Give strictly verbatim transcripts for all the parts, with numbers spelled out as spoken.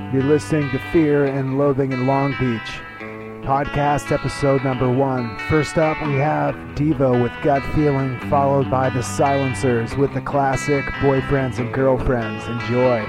You're listening to Fear and Loathing in Long Beach, podcast episode number one. First up, we have Devo with Gut Feeling, followed by The Silencers with the classic Boyfriends and Girlfriends. Enjoy.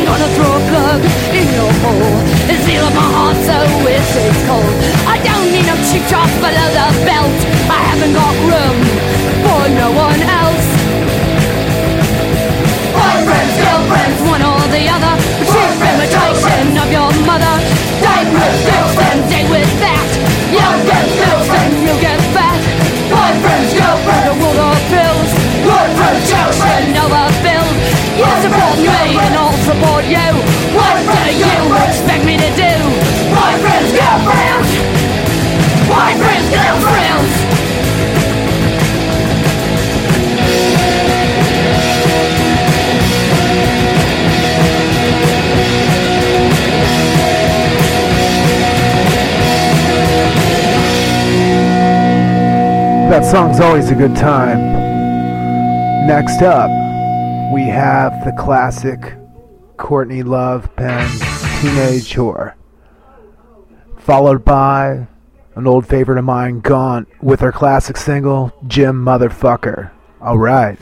I'm gonna throw a plug in your hole. The seal of my heart so it stays cold. I don't need no cheap shots below the belt. I haven't got room for no one else. Boyfriends, girlfriends, one or the other. Cheap imitation of your mother. Date with this and date with that. You'll get bills and you'll get fat. Boyfriends, girlfriends, a world of pills. Boyfriends, girlfriends, another bill. You support me and I'll support you. What do you expect me to do? Boyfriends, girlfriends. Boyfriends, girlfriends. That song's always a good time. Next up, we have the classic Courtney Love penned Teenage Whore, followed by an old favorite of mine, Gaunt, with her classic single, Jim Motherfucker. All right.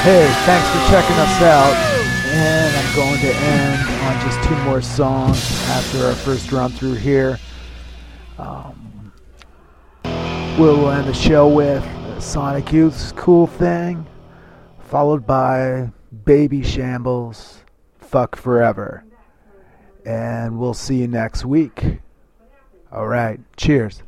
Hey, thanks for checking us out. And I'm going to end on just two more songs after our first run through here. Um, we'll end the show with Sonic Youth's Cool Thing, followed by Baby Shambles, Fuck Forever. And we'll see you next week. All right, cheers.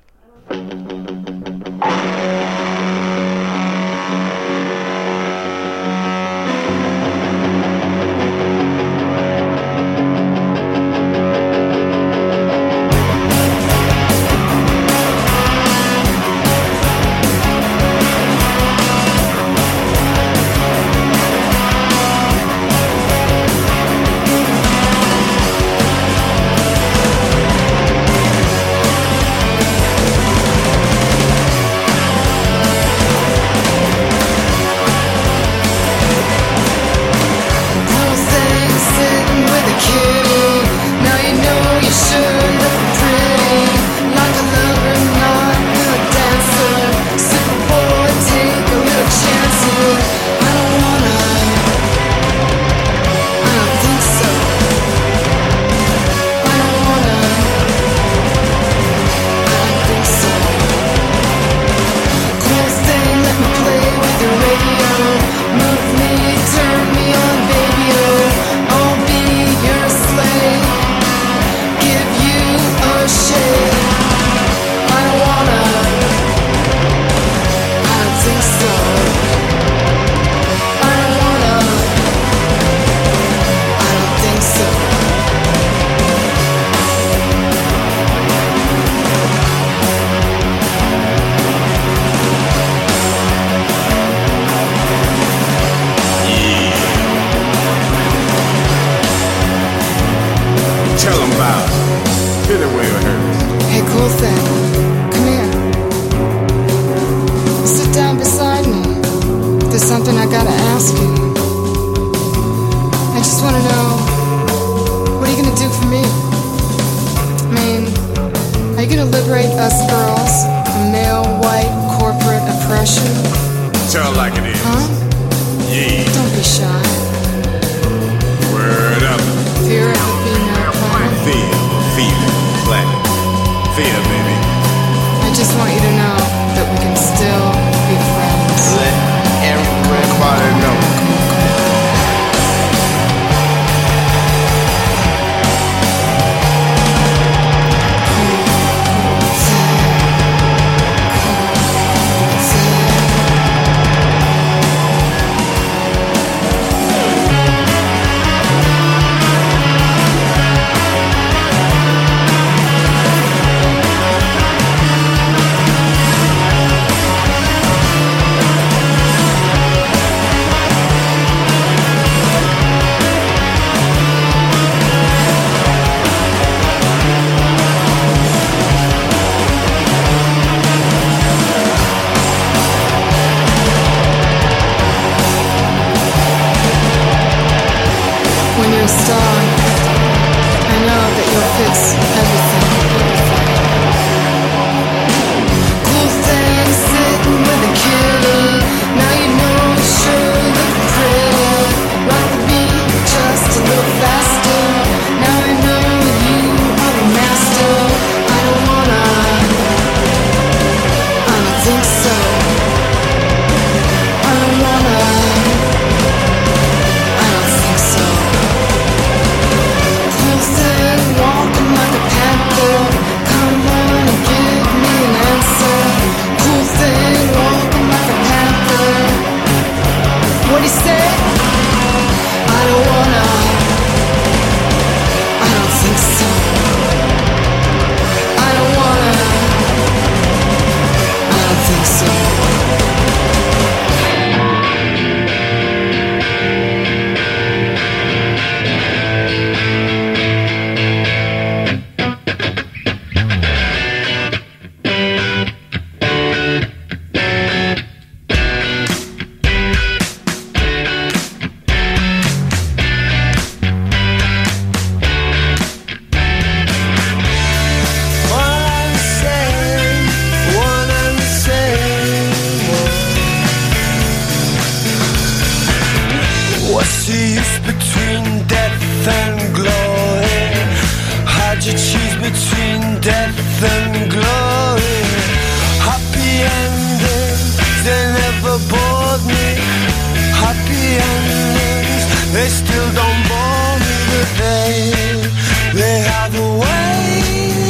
the use between death and glory? How'd you choose between death and glory? Happy endings, they never bored me. Happy endings, they still don't bore me. But they, they have a way,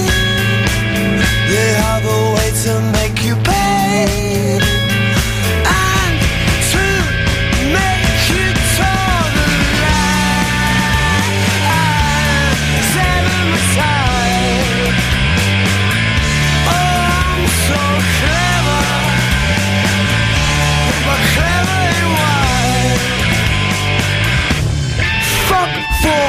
they have a way to make you pay. And to make you tolerate. Seven aside. Oh, I'm so clever, but clever in why? Fuck for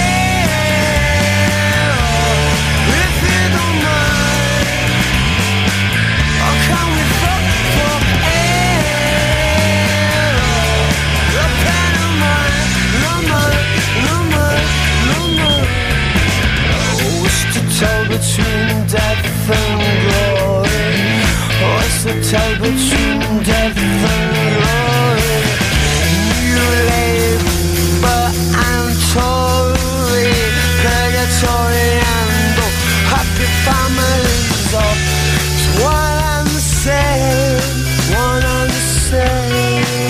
air, if you don't mind. Oh, can we fuck for air? The pen of mine, no more, no more, no more. I wish to tell between death and glory. I wish to tell between death and glory. You labor and Tory, purgatory and oh, happy families of one and the same, one and the same.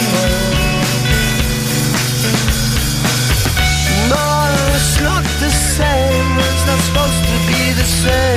No, it's not the same, it's not supposed to be the same.